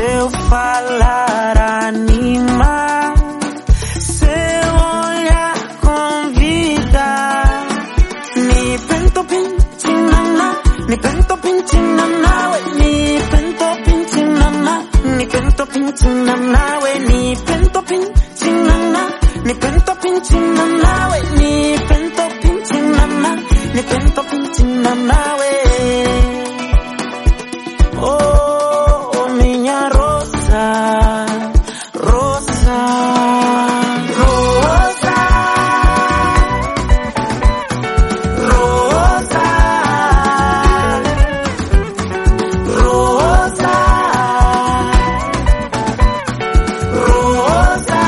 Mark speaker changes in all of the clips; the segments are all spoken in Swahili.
Speaker 1: Seu falar anima, seu olhar convida. Ni pento pinchinana, ni pento pinchinana, ni pento pinchinana, ni pento pinchinana, ni pento pinchinana, ni pento pinchinana, ni pento pinchinana, ni pento pinchinana. Oh, minha rosa, rosa, rosa, rosa, rosa, rosa.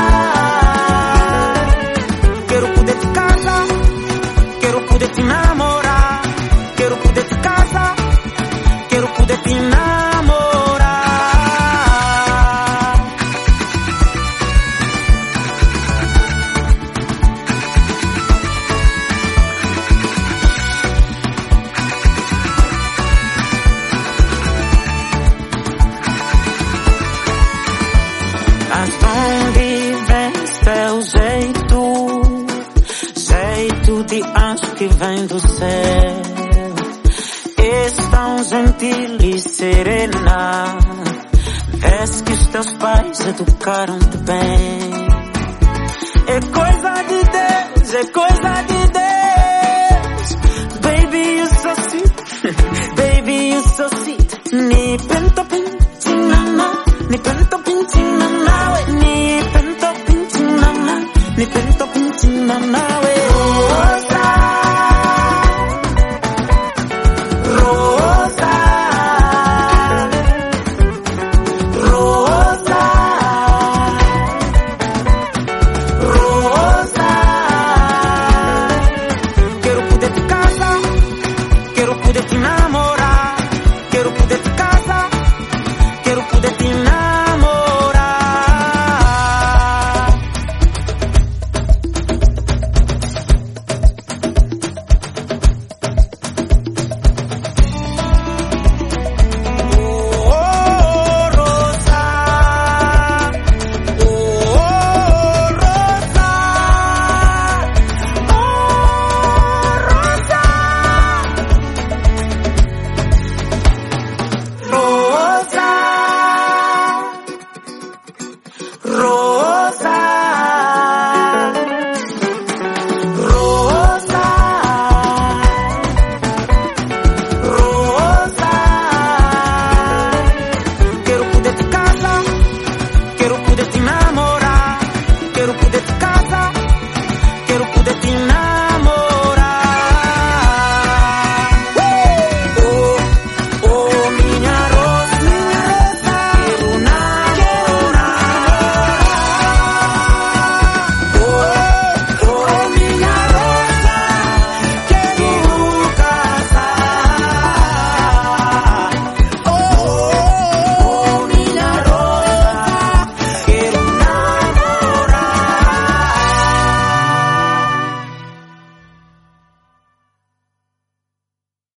Speaker 1: Quero poder te casar, quero poder te namorar, quero poder te casar, quero poder te namorar. Mas onde vem teu jeito de anjo que vem do céu? És tão gentil e serena, vês que os teus pais educaram-te bem. É coisa de Deus, é coisa de Deus. Baby, you so sweet, baby, you so sweet. Ni pento pinchinana, ni pento pinchinana, ni pento pinchinana, ni pento pinchinana.